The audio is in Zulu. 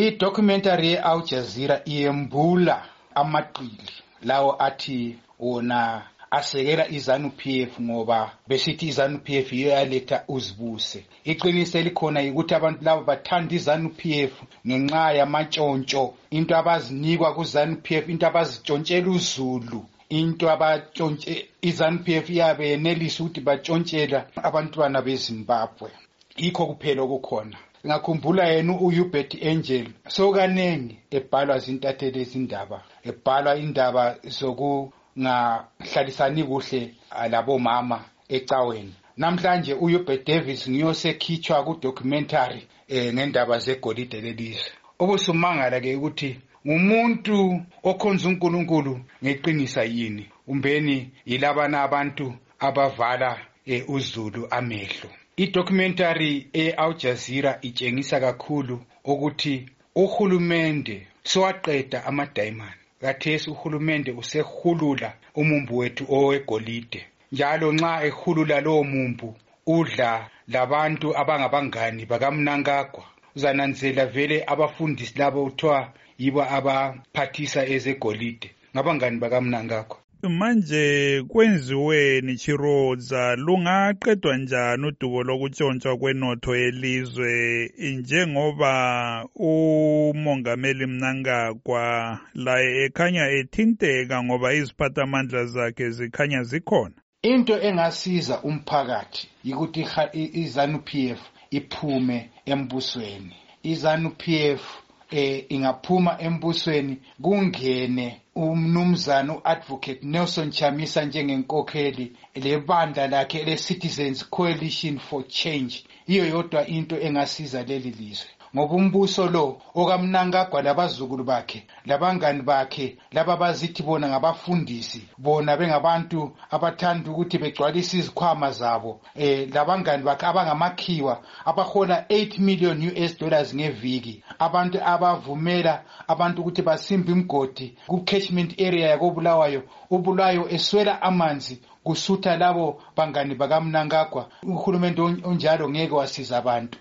I-documentary ye-Al Jazeera iyembula amaqili lawo athi wona asekela iZanu-PF ngoba besithi iZanu-PF yiyo yaletha uzibuse. Iqiniso elikhona ukuthi abantu labo bathanda iZanu-PF ngenxa yamatshontsho, into abazinikwa kuZanu-PF, into abazitshontshela uZulu, into abatshontshe iZanu-PF yabe yenelisa ukuthi batshontshelwa abantwana beZimbabwe. Yikho kuphela okukhona. Ngakhumbula yena uHubert Angel sokanengi ebhalwa zintatheli ezindaba, ebhalwa indaba zokungahlalisani kuhle labo mama ecaweni. Namhlanje uHubert Davis ngiyosekhitshwa ku-documentary ngendaba zegolide lelizwe. Okusumangala ke ukuthi ngumuntu okhonza uNkulunkulu ngeqinisa yini, umbeni yilabana abantu abavala uZulu amehlo. I-documentary e-Al Jazeera itshengisa kakhulu ukuthi uhulumende sowaqeda amadayimani. Kathesi uhulumende usehulula umumbu wethu owegolide. Njalo nxa ehulula lowo mumbu udla labantu abangabangani bakaMnangagwa. Uzananzela vele abafundisi labo uthiwa yibo abaphathisa ezegolide ngabangani bakaMnangagwa. Manje kwenziweni Chirodza, lungaqedwa njani udubo lokutshontshwa kwenotho yelizwe njengoba umongameli Mnangagwa laye ekhanya ethinteka ngoba iziphathamandla zakhe zikhanya zikhona? Into engasiza umphakathi yikuthi iZanu-PF iphume embusweni. iZanu-PF ingaphuma embusweni kungene umnumzana uAdvocate Nelson Chamisa njengenkokheli lebandla lakhe le-Citizens Coalition for Change. Iyo yodwa into engasiza leli lizwe. Ngoba umbuso lo okaMnangagwa labazukulu bakhe labangani bakhe laba bazithi bona ngabafundisi, bona bengabantu abathanda ukuthi begcwalise izikhwama zabo, labangani bakhe abangamakhiwa abahola $8 million ngeviki, abantu abavumela abantu ukuthi basimbe imgodi ku-catchment area yakobulawayo, ubulawayo eswela amanzi kusutha labo bangani bakaMnangagwa. Uhulumende onjalo ngeke wasiza abantu.